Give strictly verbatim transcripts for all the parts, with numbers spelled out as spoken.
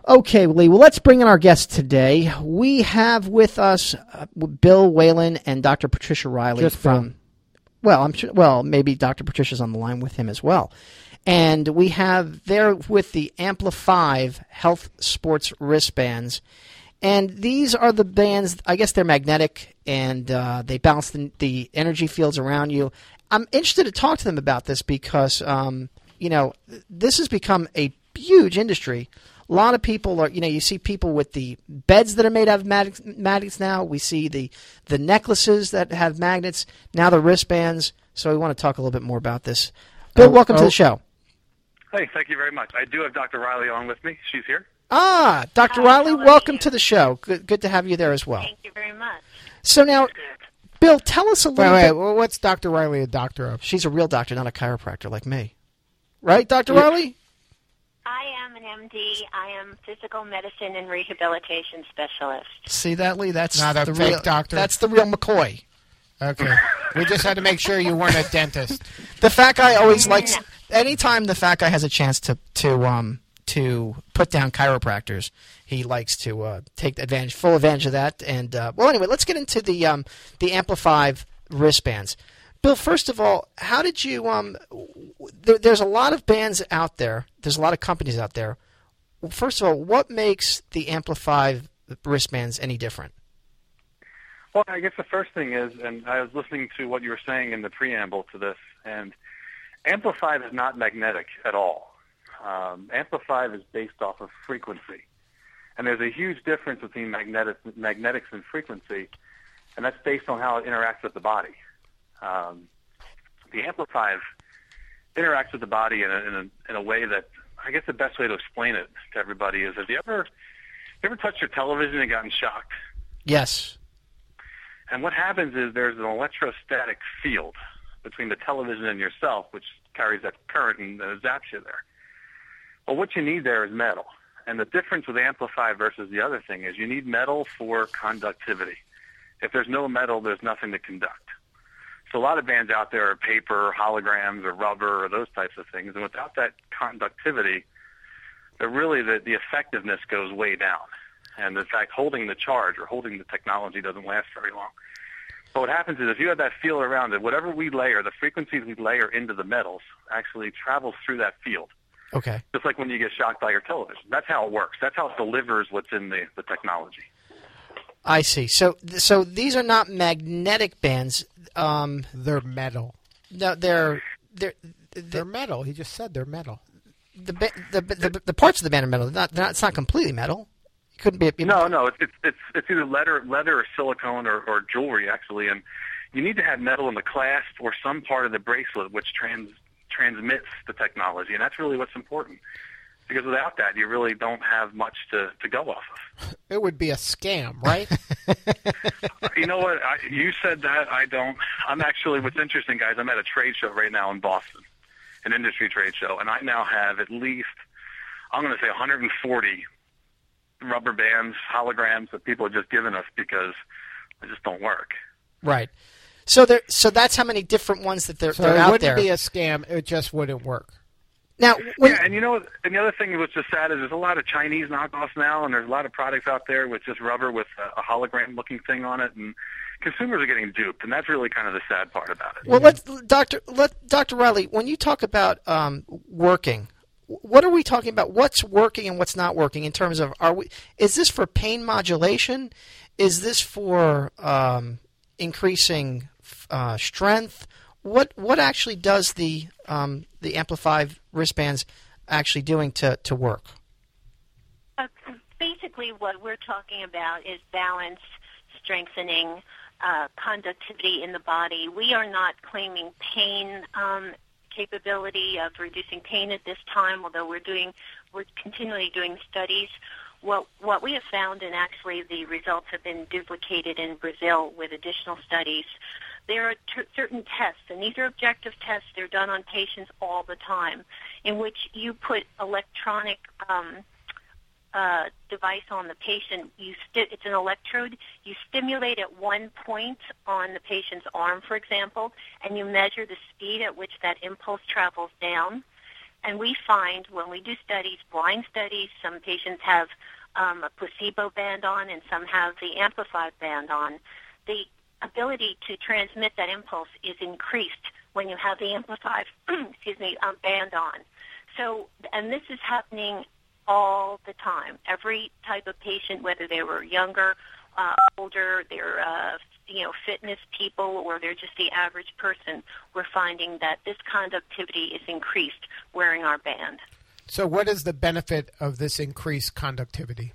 Okay, Lee, well, let's bring in our guest today. We have with us uh, Bill Whalen and Doctor Patricia Riley Just from, Bill. well, I'm sure, well, maybe Doctor Patricia's on the line with him as well. And we have there with the Amplify Health Sports wristbands. And these are the bands, I guess they're magnetic, and uh, they balance the, the energy fields around you. I'm interested to talk to them about this because, um, you know, this has become a huge industry. A lot of people are, you know, you see people with the beds that are made out of magnets, magnets now. We see the, the necklaces that have magnets, now the wristbands. So we want to talk a little bit more about this. Bill, Oh, welcome oh. to the show. Hey, thank you very much. I do have Doctor Riley on with me. She's here. Ah, Doctor Hi, Riley, how are welcome you? to the show. Good, good to have you there as well. Thank you very much. So now, Bill, tell us a Wait, little wait, bit. well, what's Doctor Riley a doctor of? She's a real doctor, not a chiropractor like me. Right, Doctor Yeah. Riley? I am an M D. I am physical medicine and rehabilitation specialist. See that, Lee? That's Not a the fake real doctor? That's the real McCoy. Okay. We just had to make sure you weren't a dentist. The fat guy always likes. No. Anytime the fat guy has a chance to to um to put down chiropractors, he likes to uh, take advantage, full advantage of that. And uh, well, anyway, let's get into the um the Amplify wristbands. Bill, first of all, how did you um? There, there's a lot of bands out there. There's a lot of companies out there. First of all, what makes the Amplify wristbands any different? Well, I guess the first thing is, and I was listening to what you were saying in the preamble to this, and Amplify is not magnetic at all. Um, Amplify is based off of frequency. And there's a huge difference between magnetic, magnetics and frequency, and that's based on how it interacts with the body. Um, the Amplify interacts with the body in a, in, a, in a way that, I guess the best way to explain it to everybody is, have you ever, you ever touched your television and gotten shocked? Yes. And what happens is there's an electrostatic field between the television and yourself, which carries that current and uh, zaps you there. Well, what you need there is metal. And the difference with Amplify versus the other thing is you need metal for conductivity. If there's no metal, there's nothing to conduct. So a lot of bands out there are paper, or holograms, or rubber, or those types of things. And without that conductivity, the really the, the effectiveness goes way down. And in fact, holding the charge or holding the technology doesn't last very long. But what happens is if you have that field around it, whatever we layer, the frequencies we layer into the metals actually travels through that field. Okay. Just like when you get shocked by your television. That's how it works. That's how it delivers what's in the, the technology. I see. So, so these are not magnetic bands. Um, They're metal. no, they're they're They're they're metal. He just said they're metal. the ba- the, the the parts of the band are metal. They're not, they're not, it's not completely metal. It couldn't be. You know, No, no, it's it's it's, it's either leather, leather or silicone or, or jewelry actually, and you need to have metal in the clasp or some part of the bracelet which trans transmits the technology, and that's really what's important. Because without that, you really don't have much to, to go off of. It would be a scam, right? You know what? I, you said that. I don't. I'm actually, what's interesting, guys, I'm at a trade show right now in Boston, an industry trade show, and I now have at least, I'm going to say one hundred forty rubber bands, holograms that people have just given us because they just don't work. right. So there. So that's how many different ones that they're, So they're it out wouldn't there. be a scam. It just wouldn't work. Now, when, Yeah, and you know what? And the other thing that's just sad is there's a lot of Chinese knockoffs now, and there's a lot of products out there with just rubber with a, a hologram-looking thing on it, and consumers are getting duped, and that's really kind of the sad part about it. well, let's Doctor let Doctor Riley. When you talk about um, working, what are we talking about? What's working and what's not working in terms of are we? Is this for pain modulation? Is this for um, increasing uh, strength? What what actually does the um, the Amplify wristbands actually doing to, to work? Uh, basically, what we're talking about is balance, strengthening, uh, conductivity in the body. We are not claiming pain um, capability of reducing pain at this time, although we're doing we're continually doing studies. What what we have found, and actually the results have been duplicated in Brazil with additional studies. There are t- certain tests, and these are objective tests. They're done on patients all the time, in which you put electronic um, uh, device on the patient. You sti- it's an electrode. You stimulate at one point on the patient's arm, for example, and you measure the speed at which that impulse travels down. And we find when we do studies, blind studies, some patients have um, a placebo band on and some have the amplified band on. The ability to transmit that impulse is increased when you have the amplified excuse me, um, band on. So, and this is happening all the time. Every type of patient, whether they were younger, uh, older, they're uh, you know fitness people, or they're just the average person, we're finding that this conductivity is increased wearing our band. So, what is the benefit of this increased conductivity?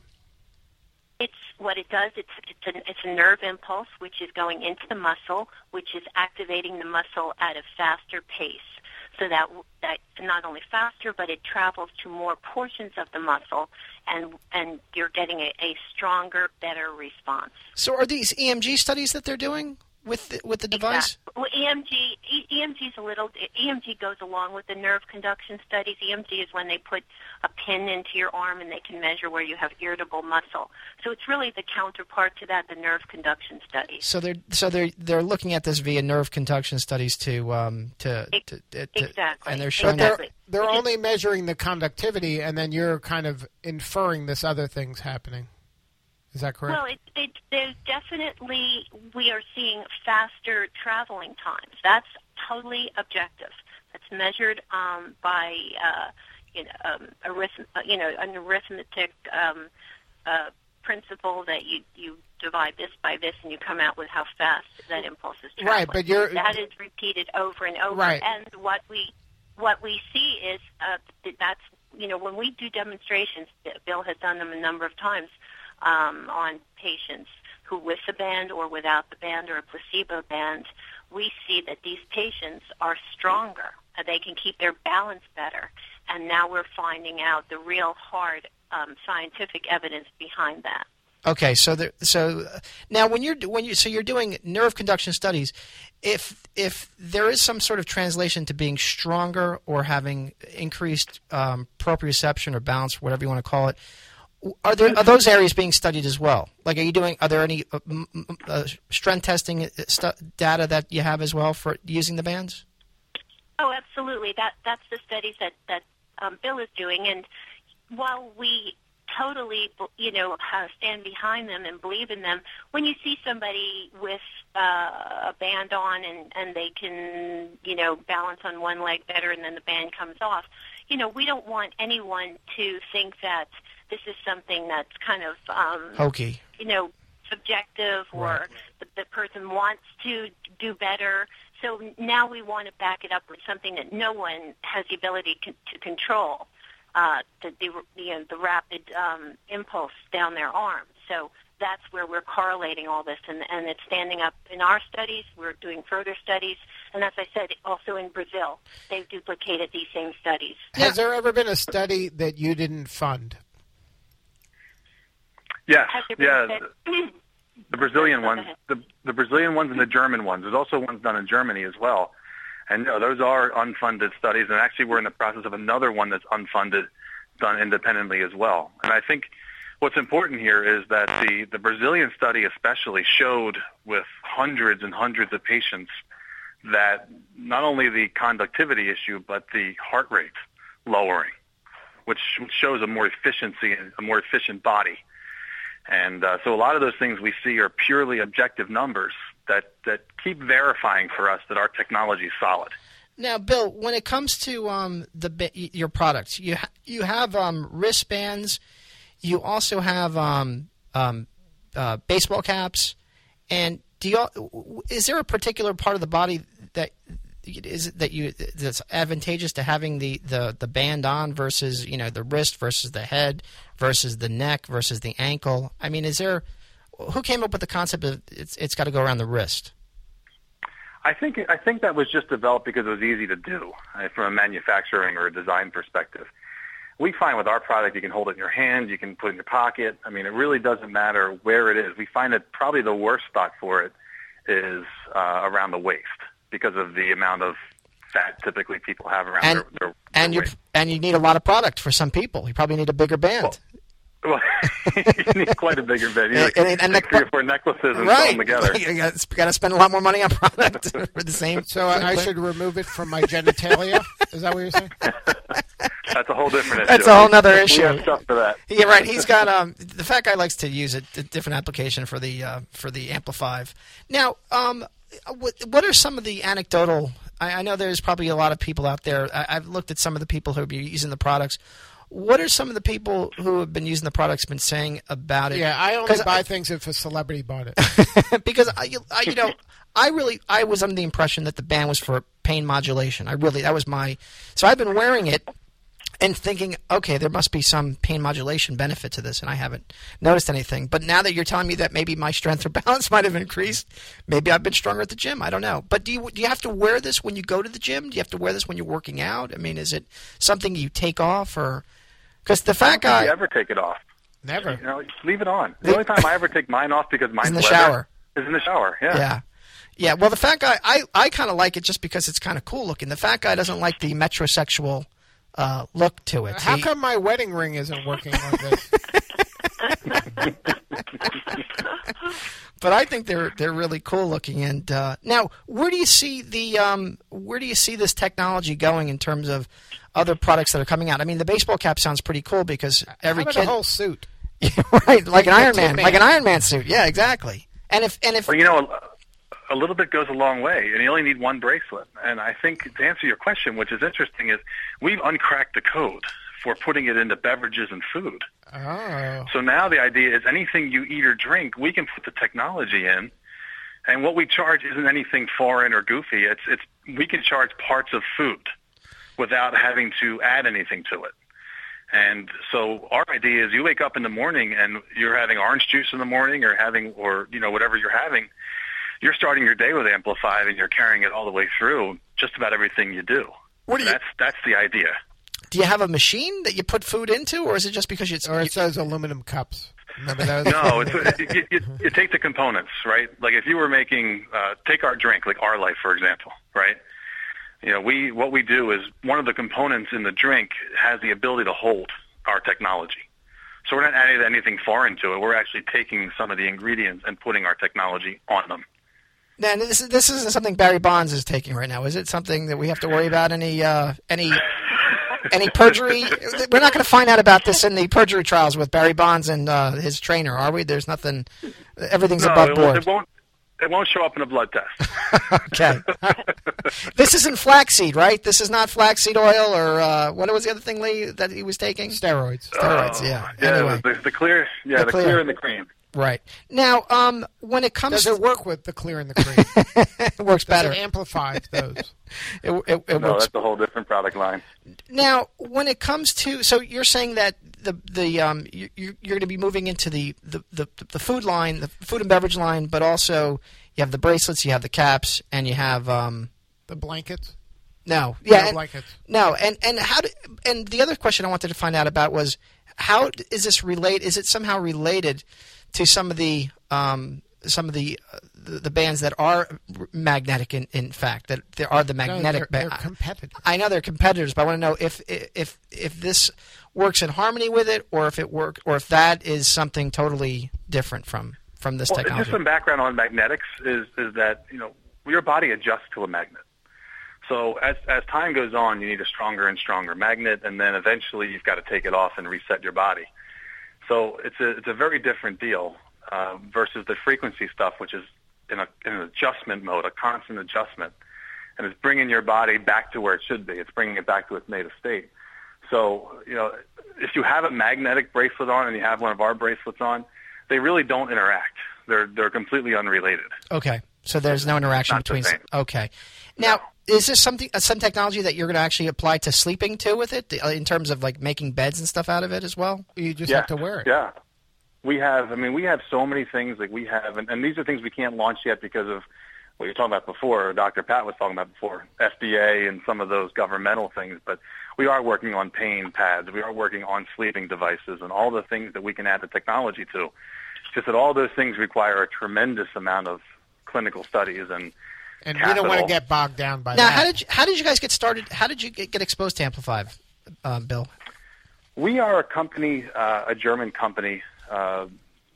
It's what it does. It's it's a, it's a nerve impulse which is going into the muscle, which is activating the muscle at a faster pace. So that that not only faster, but it travels to more portions of the muscle, and and you're getting a, a stronger, better response. So, are these E M G studies that they're doing with the, with the device? Exactly. Well, E M G e, EMG is a little. E M G goes along with the nerve conduction studies. E M G is when they put a pin into your arm and they can measure where you have irritable muscle. So it's really the counterpart to that, the nerve conduction studies. So they're so they're they're looking at this via nerve conduction studies to um to, to, to exactly, and they're showing but they're, exactly. they're only measuring the conductivity, and then you're kind of inferring this other thing's happening. Is that correct? Well, it, it, there's definitely, we are seeing faster traveling times. That's totally objective. That's measured um, by, uh, you know, um, arith- you know, an arithmetic um, uh, principle that you, you divide this by this and you come out with how fast that impulse is traveling. Right, but you're... That is repeated over and over. Right. And what we what we see is uh, that's, you know, when we do demonstrations, Bill has done them a number of times, Um, on patients who with the band or without the band or a placebo band, we see that these patients are stronger. Uh, they can keep their balance better. And now we're finding out the real hard um, scientific evidence behind that. Okay, so there, so uh, now when you're when you so you're doing nerve conduction studies, if if there is some sort of translation to being stronger or having increased um, proprioception or balance, whatever you want to call it, Are there are those areas being studied as well? Like, are you doing? Are there any uh, uh, strength testing stu- data that you have as well for using the bands? Oh, absolutely. That that's the studies that that um, Bill is doing, and while we totally, you know, uh, stand behind them and believe in them, when you see somebody with uh, a band on and and they can, you know, balance on one leg better, and then the band comes off, you know, we don't want anyone to think that this is something that's kind of, um, hokey, you know, subjective, or right. the, the person wants to do better. So now we want to back it up with something that no one has the ability to, to control, uh, the, the, you know, the rapid um, impulse down their arm. So that's where we're correlating all this, and, and it's standing up in our studies. We're doing further studies, and as I said, also in Brazil, they've duplicated these same studies. Has there ever been a study that you didn't fund? Yeah, Has there been yeah. a study- The, the Brazilian Go ones, ahead. the, the Brazilian ones and the German ones. There's also ones done in Germany as well. And no, those are unfunded studies, and actually we're in the process of another one that's unfunded, done independently as well. And I think what's important here is that the, the Brazilian study especially showed with hundreds and hundreds of patients that not only the conductivity issue, but the heart rate lowering, which shows a more efficiency, a more efficient body. And uh, so a lot of those things we see are purely objective numbers that, that keep verifying for us that our technology is solid. Now, Bill, when it comes to um, the your products, you ha- you have um, wristbands, you also have um, um, uh, baseball caps, and do you, is there a particular part of the body that is that you that's advantageous to having the, the, the band on versus, you know, the wrist versus the head versus the neck versus the ankle? I mean, is there who came up with the concept of it's it's got to go around the wrist? I think I think that was just developed because it was easy to do uh, from a manufacturing or a design perspective. We find with our product you can hold it in your hand, you can put it in your pocket. I mean, it really doesn't matter where it is. We find that probably the worst spot for it is uh, around the waist because of the amount of fat typically people have around and, their, their, and their you waist. and you need a lot of product for some people. You probably need a bigger band. Well, Well, you need quite a bigger bed. You need like And- and- and like the- three or four necklaces and Right. sew them together. You got, got to spend a lot more money on product for the same. So I, I should remove it from my genitalia? Is that what you're saying? That's a whole different issue. That's a whole nother issue. We have stuff for that. Yeah, right. He's got um the fat guy likes to use a, a different application for the uh, for the Amplify. Now, um, what what are some of the anecdotal? I, I know there's probably a lot of people out there. I, I've looked at some of the people who are using the products. What are some of the people who have been using the products been saying about it? Yeah, I only 'Cause buy I- things if a celebrity bought it. because I, you- I, you know, I really I was under the impression that the band was for pain modulation. I really that was my so I've been wearing it and thinking, okay, there must be some pain modulation benefit to this, and I haven't noticed anything. But now that you're telling me that maybe my strength or balance might have increased, maybe I've been stronger at the gym. I don't know. But do you do you have to wear this when you go to the gym? Do you have to wear this when you're working out? I mean, is it something you take off or? Because the I fat don't think guy you ever take it off. Never. You know, just leave it on. The only time I ever take mine off because mine's in the leather shower. is in the shower. Yeah. Yeah. Yeah, well, the fat guy, I, I kind of like it just because it's kind of cool looking. The fat guy doesn't like the metrosexual uh, look to it. How He- come my wedding ring isn't working like this? But I think they're they're really cool looking. And uh, now, where do you see the um, where do you see this technology going in terms of other products that are coming out? I mean, the baseball cap sounds pretty cool because every How about kid, a whole suit? right, like an Like a Iron Man, Tin Man. like an Iron Man suit. Yeah, exactly. And if and if Well, you know, a, a little bit goes a long way, and you only need one bracelet. And I think to answer your question, which is interesting, is we've uncracked the code for putting it into beverages and food. Oh. So now the idea is anything you eat or drink, we can put the technology in, and what we charge isn't anything foreign or goofy. It's it's we can charge parts of food without having to add anything to it. And so our idea is you wake up in the morning and you're having orange juice in the morning or having, or, you know, whatever you're having, you're starting your day with Amplify and you're carrying it all the way through just about everything you do. What do you- that's, that's the idea. do you have a machine that you put food into, or is it just because it's Or it says aluminum cups. Remember those? No, it's, you, you, you take the components, right? Like if you were making, uh, take our drink, like Our Life, for example, right? You know, we what we do is one of the components in the drink has the ability to hold our technology. So we're not adding anything foreign to it. We're actually taking some of the ingredients and putting our technology on them. Now, this is this isn't something Barry Bonds is taking right now, is it? Something that we have to worry about? Any uh, any any perjury? We're not going to find out about this in the perjury trials with Barry Bonds and uh, his trainer, are we? There's nothing. Everything's No, above it, board. it won't. It won't show up in a blood test. Okay. This isn't flaxseed, right? This is not flaxseed oil, or uh, what was the other thing, Lee, that he was taking? Steroids. Steroids, yeah. Yeah, Anyway, the, the clear, yeah, The the, clear. clear. and the cream. right now, um, when it comes, Does it work with the clear and the cream? it works Does better. it amplify those? It, it, it No, works. that's a whole different product line. Now, when it comes to, so you're saying that the the um you, you- you're going to be moving into the, the, the, the food line, the food and beverage line, but also you have the bracelets, you have the caps, and you have um The blankets? no, yeah, No and, blankets. no, and and how do, and the other question I wanted to find out about was how is this relate? Is it somehow related to some of the um some of the uh, the, the bands that are magnetic in, in fact that there are the No, magnetic they're, ba- they're competitors. I know they're competitors, but I want to know if if if this works in harmony with it, or if it work, or if that is something totally different from from this Well, technology. just some background on magnetics is is that you know your body adjusts to a magnet. So as as time goes on, you need a stronger and stronger magnet, and then eventually you've got to take it off and reset your body. So it's a it's a very different deal uh, versus the frequency stuff, which is in a in an adjustment mode, a constant adjustment, and it's bringing your body back to where it should be. It's bringing it back to its native state. So you know, if you have a magnetic bracelet on and you have one of our bracelets on, they really don't interact. They're they're completely unrelated. Okay, so there's no interaction Not the between. same. Okay, now is this something uh, some technology that you're going to actually apply to sleeping too with it, uh, in terms of like making beds and stuff out of it as well? You just yeah, have to wear it. Yeah, we have. I mean, we have so many things like we have, and, and these are things we can't launch yet because of what you're talking about before. Or Doctor Pat was talking about before, F D A and some of those governmental things. But we are working on pain pads. We are working on sleeping devices and all the things that we can add the technology to. It's just that all those things require a tremendous amount of clinical studies and. And we don't want to Capital. get bogged down by Now, that. how did you, how did you guys get started? How did you get, get exposed to Amplify, uh, Bill? We are a company, uh, a German company uh,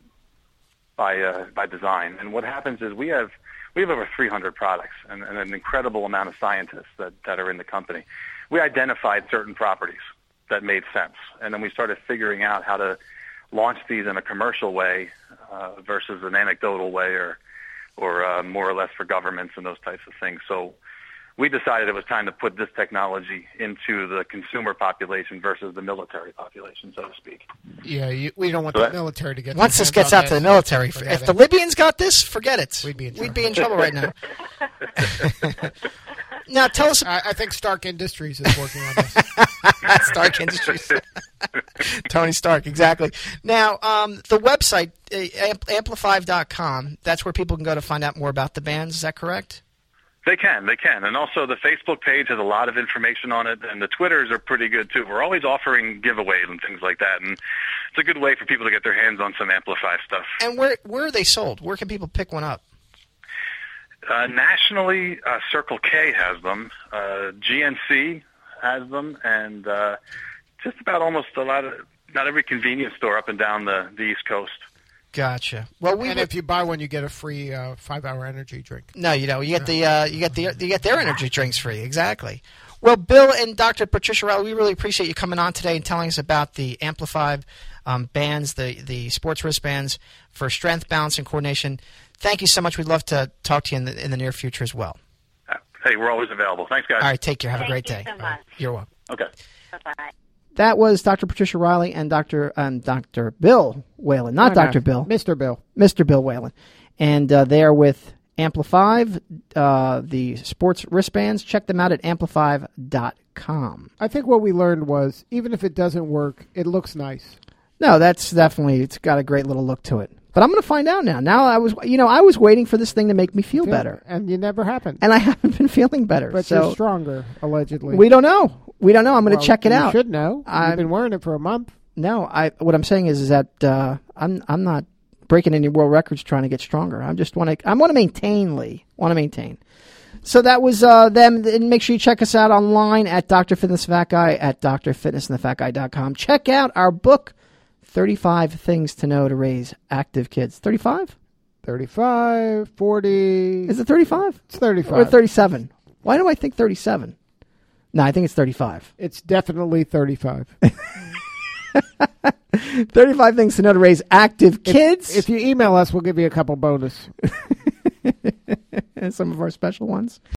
by uh, by design, and what happens is we have we have over three hundred products and, and an incredible amount of scientists that, that are in the company. We identified certain properties that made sense, and then we started figuring out how to launch these in a commercial way uh, versus an anecdotal way, or or uh, more or less for governments and those types of things. So we decided it was time to put this technology into the consumer population versus the military population, so to speak. Yeah, you, we don't want So the that- military to get Once their this hands gets on out to the this. military, Forget if it. the Libyans got this, forget it. We'd be in We'd be in trouble right now. trouble. Now, tell us I, I think Stark Industries is working on this. Stark Industries. Tony Stark, exactly. Now, um, the website, uh, amplify dot com, that's where people can go to find out more about the bands. Is that correct? They can, they can. And also the Facebook page has a lot of information on it, and the Twitters are pretty good, too. We're always offering giveaways and things like that, and it's a good way for people to get their hands on some Amplify stuff. And where where are they sold? Where can people pick one up? Uh, nationally, uh, Circle K has them, uh, G N C has them, and uh, just about almost a lot of, not every convenience store up and down the, the East Coast. Gotcha. Well, we And would- if you buy one, you get a free uh, five-hour energy drink. no, you know, you get the uh, you get the you get their energy drinks free. Exactly. Well, Bill and Doctor Patricia Riley, we really appreciate you coming on today and telling us about the Amplify um, bands, the the sports wristbands for strength, balance, and coordination. Thank you so much. We'd love to talk to you in the in the near future as well. Uh, Hey, we're always available. Thanks, guys. All right, take care. Have a Thank great you day. so much. You're welcome. Okay. Bye-bye. That was Doctor Patricia Riley and Doctor Um, Doctor Bill Whalen, not No, no, Doctor Bill, Mister Bill. Mister Bill Whalen, and uh, they are with Amplify, uh, the sports wristbands. Check them out at amplify dot com. I think what we learned was even if it doesn't work, it looks nice. No, that's definitely, it's got a great little look to it. But I'm going to find out now. Now I was, you know, I was waiting for this thing to make me feel better, And you never happened. and I haven't been feeling better. But so you're stronger, allegedly. we don't know. We don't know. I'm going to Well, check it you out. should know. I'm- You've been wearing it for a month. No, I. What I'm saying is, is that uh, I'm I'm not breaking any world records trying to get stronger. I just want to. I want to maintain, Lee. Want to maintain. So that was uh, them. And make sure you check us out online at Doctor Fitness Fat Guy at d r fitness and the fat guy dot com. Check out our book, thirty-five Things to Know to Raise Active Kids. thirty-five? thirty-five, forty. Is it thirty-five? It's thirty-five. Or thirty-seven? Why do I think thirty-seven? No, I think it's thirty-five. It's definitely thirty-five. thirty-five Things to Know to Raise Active Kids. If you email us, we'll give you a couple bonus. Some of our special ones.